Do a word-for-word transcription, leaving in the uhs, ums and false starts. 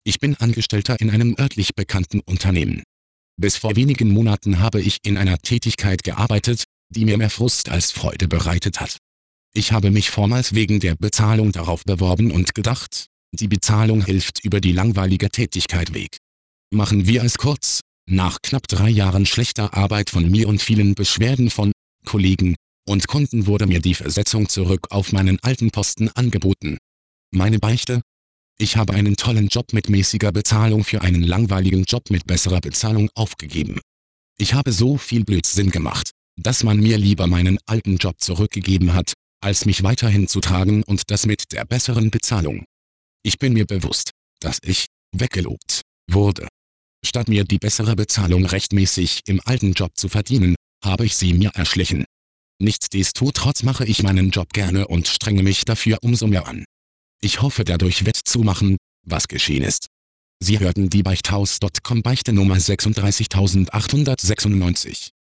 Ich bin Angestellter in einem örtlich bekannten Unternehmen. Bis vor wenigen Monaten habe ich in einer Tätigkeit gearbeitet, die mir mehr Frust als Freude bereitet hat. Ich habe mich vormals wegen der Bezahlung darauf beworben und gedacht, die Bezahlung hilft über die langweilige Tätigkeit weg. Machen wir es kurz: Nach knapp drei Jahren schlechter Arbeit von mir und vielen Beschwerden von Kollegen und Kunden wurde mir die Versetzung zurück auf meinen alten Posten angeboten. Meine Beichte: Ich habe einen tollen Job mit mäßiger Bezahlung für einen langweiligen Job mit besserer Bezahlung aufgegeben. Ich habe so viel Blödsinn gemacht, dass man mir lieber meinen alten Job zurückgegeben hat, als mich weiterhin zu tragen und das mit der besseren Bezahlung. Ich bin mir bewusst, dass ich weggelobt wurde. Statt mir die bessere Bezahlung rechtmäßig im alten Job zu verdienen, habe ich sie mir erschlichen. Nichtsdestotrotz mache ich meinen Job gerne und strenge mich dafür umso mehr an. Ich hoffe dadurch wettzumachen, was geschehen ist. Sie hörten die Beichthaus Punkt com Beichte Nummer sechsunddreißigtausendachthundertsechsundneunzig.